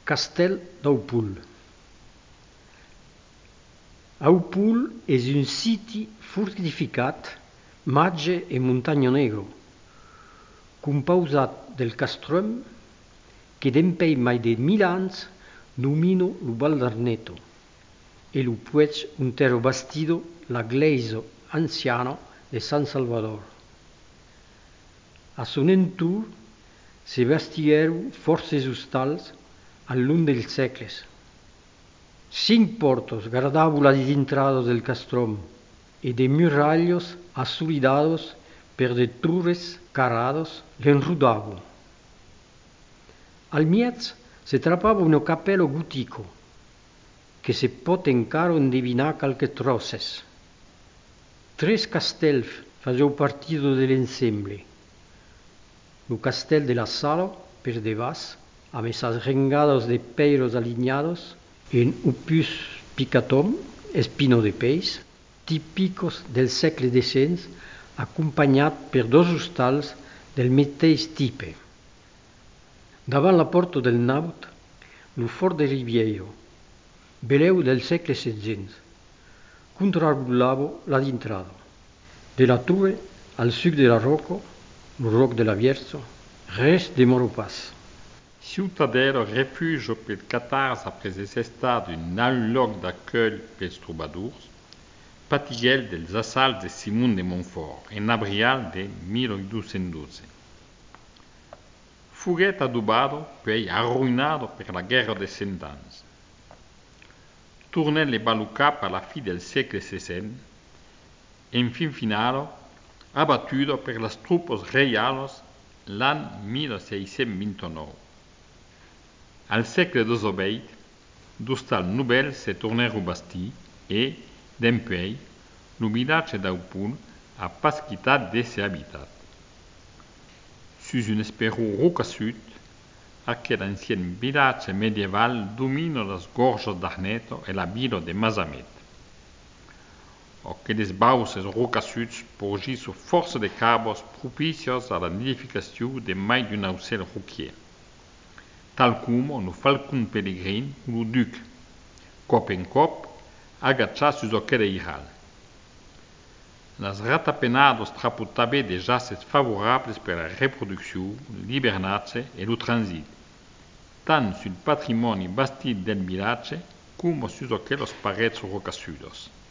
Castel d'Aupul. Aupul és un siti fortificat, marge e Montagno Negro, composat del castrum che dempei mai de 1000 ans domina lo Val d'Arneto e lo puig untero bastido la Gleisa anziana de San Salvador. A son entur se bastieron forces ostals al long dels segles. 5 portos guardaban la entrada del castrum e de murallas asolidados per de torres caradas l'enrodaban. Al miez se trapava un capello gotico che se pot encara endevinar qualche trosses. 3 castells facevano partito dell'ensemble. Lo castell de la Sala, per devas, amb esas rengadas de peiros alineados en opus picatom, espino de peix, típicos del segle X, acompanyat per 2 hostals del mateix tipe. Davant la porta del naut, lo fort de Ribeiro, beleu del segle XVI, contrargolava la d'entrada. De la torre, al sud de la roca, lo roc de la Vierza, res de moro pas. Ciutadella refugio per catars après es estat un alt loc d'accueil pels trobadors, patiguel dels assalts de Simon de Montfort en abril de 1812. Foguet adobado, poi arruinado per la guerra de Cent Ans. Tornèt le balucap a la fi del segle XVI, en fin finalo, abattudo per las tropas reiales l'any 1629. Al segle XVIII, d'hostals nouvelles se tornèrent bastir e, dempuèi, lo vilatge d'Aupul a pas quitat d'ésser habitat. Sus un esperó rocassut, aquel ancien vilatge medieval domina las gorges d'Arneto e la vila de Masamet. Aqueles bauces rocassuts porgisson força de cabres propicios a la nidificació de mai d'un aucel roquier, tal como no falcon pelegrin o lo duc, cop en cop, agachats sus aquel eiral. Las ratapenadas trappo també de jaces favorables per la reproducció, l'hivernatge e lo transit, tant sul patrimoni bastit del vilatge com sus aqueles parets rocassudes.